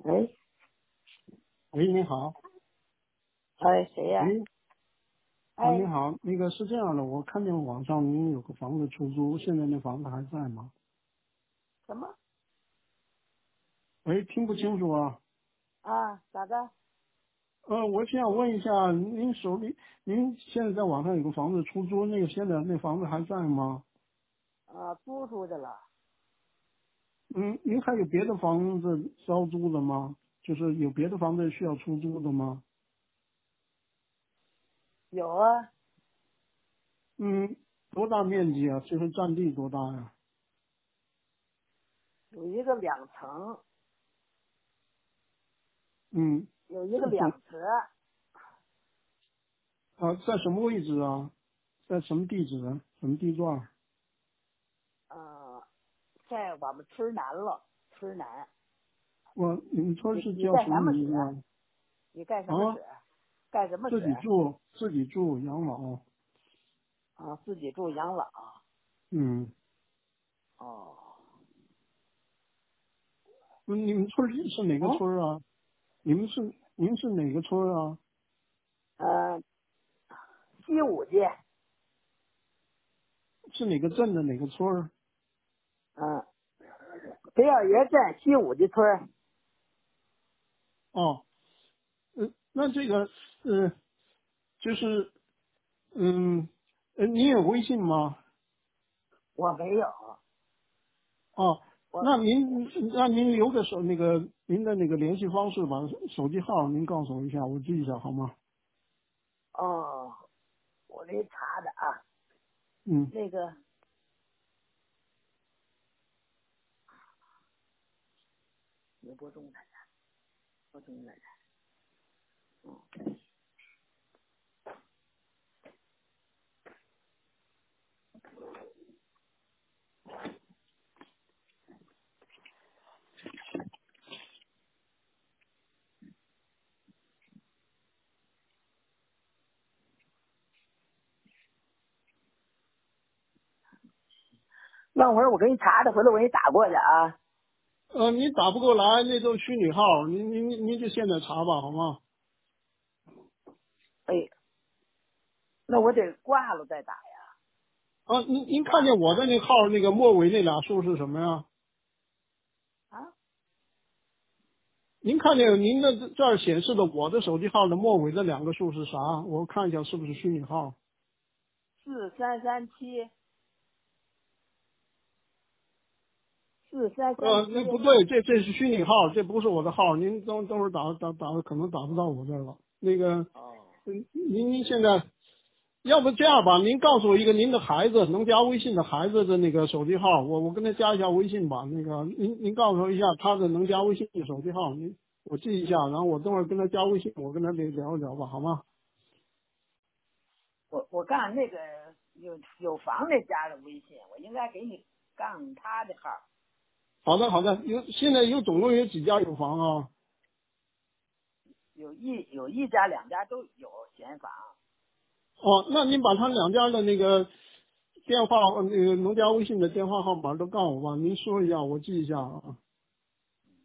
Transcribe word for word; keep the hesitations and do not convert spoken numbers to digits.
喂， 喂，你好。 哎，谁呀？ 喂，啊，你哎， 好，那个是这样的，我看见网上您有个房子出租，现在那房子还在吗？ 什么喂，听不清楚啊。 啊？咋的？ 呃，我想问一下，您手里，您现在在网上有个房子出租，那个现在那房子还在吗？ 啊，租出去了。 嗯，您还有别的房子招租的吗？就是有别的房子需要出租的吗？ 有啊， 嗯，多大面积啊？就是占地多大呀？ 有一个两层， 嗯， 有一个这总两层。 啊，在什么位置啊？在什么地址啊？什么地段？ 呃，在我们村南了，村南。 我你们村你你是叫什么干什么使？ 名字啊？ 你干什么啊， 使？干什么自使？ 己住，自己住养老。 啊，自己住养老。 嗯， 哦， 那你们村儿是哪个嗯， 村儿啊？你们是您是哪个村儿啊？ 呃，西五街。 是哪个镇的哪个村儿？ 嗯，北小爷镇西五街村儿。 哦，呃，那这个呃，就是嗯，呃，你有微信吗？ 我没有。 哦， 我那您那您留个手那个您的那个联系方式吧，手机号您告诉我一下，我记一下好吗？ 哦，我得查的啊。 嗯。 那个刘伯忠来着，伯忠来着。等会儿我给你查查，回头我给你打过去啊。 呃，你打不过来，那都虚拟号，您您您您就现在查吧，好吗？ 哎，那我得挂了再打呀。 啊，您您看挂了打见我的那号那个末尾那俩数是什么呀？ 啊。 您看见您的这儿显示的我的手机号的末尾的两个数是啥？我看一下是不是虚拟号？ 四三三七，四三三呃，那七。 不对，这这是虚拟号，这不是我的号。您等等会儿打打打，可能打不到我这儿了。那个， 哦， 嗯您您现在要不这样吧，您告诉我一个您的孩子能加微信的孩子的那个手机号，我我跟他加一下微信吧。那个您您告诉我一下他的能加微信的手机号，您我记一下，然后我等会儿跟他加微信，我跟他聊聊一聊吧，好吗？ 我我刚那个有有房的加了微信，我应该给你杠他的号。 好的好的，有现在有总共有几家有房啊？ 有一有一家两家都有闲房。 哦，那您把他两家的那个电话呃那个能加微信的电话号码都告诉我吧，您说一下，我记一下啊。